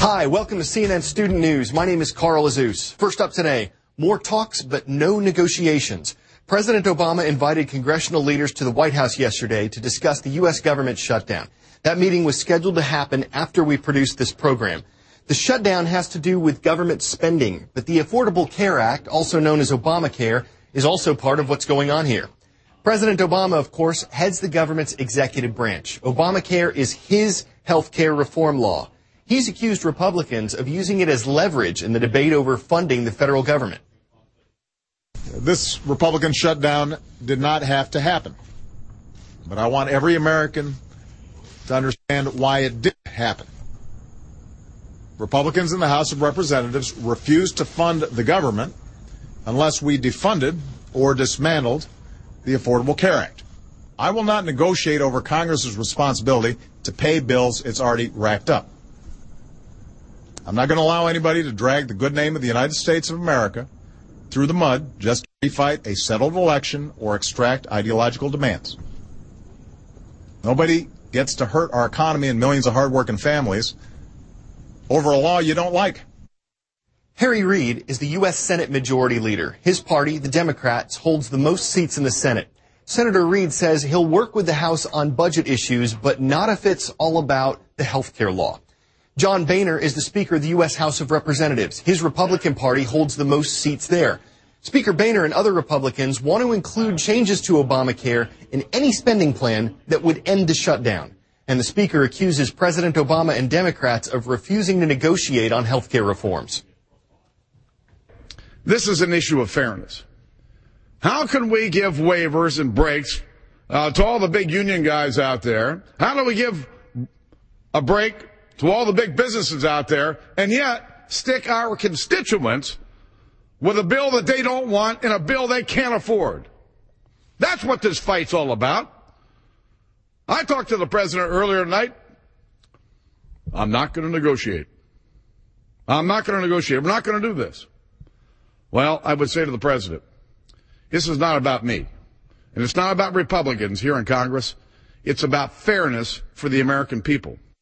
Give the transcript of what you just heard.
Hi, welcome to CNN Student News. My name is Carl Azus. First up today, more talks but no negotiations. President Obama invited congressional leaders to the White House yesterday to discuss the U.S. government shutdown. That meeting was scheduled to happen after we produced this program. The shutdown has to do with government spending, but the Affordable Care Act, also known as Obamacare, is also part of what's going on here. President Obama, of course, heads the government's executive branch. Obamacare is his health care reform law. He's accused Republicans of using it as leverage in the debate over funding the federal government. This Republican shutdown did not have to happen, but I want every American to understand why it did happen. Republicans in the House of Representatives refused to fund the government unless we defunded or dismantled the Affordable Care Act. I will not negotiate over Congress's responsibility to pay bills it's already racked up. I'm not going to allow anybody to drag the good name of the United States of America through the mud just to refight a settled election or extract ideological demands. Nobody gets to hurt our economy and millions of hardworking families over a law you don't like. Harry Reid is the U.S. Senate Majority Leader. His party, the Democrats, holds the most seats in the Senate. Senator Reid says he'll work with the House on budget issues, but not if it's all about the health care law. John Boehner is the Speaker of the U.S. House of Representatives. His Republican Party holds the most seats there. Speaker Boehner and other Republicans want to include changes to Obamacare in any spending plan that would end the shutdown. And the Speaker accuses President Obama and Democrats of refusing to negotiate on health care reforms. This is an issue of fairness. How can we give waivers and breaks to all the big union guys out there? How do we give a break to all the big businesses out there and yet stick our constituents with a bill that they don't want and a bill they can't afford? That's what this fight's all about. I talked to the president earlier tonight. I'm not going to negotiate. I'm not going to negotiate. We're not going to do this. Well, I would say to the president, this is not about me, and it's not about Republicans here in Congress. It's about fairness for the American people.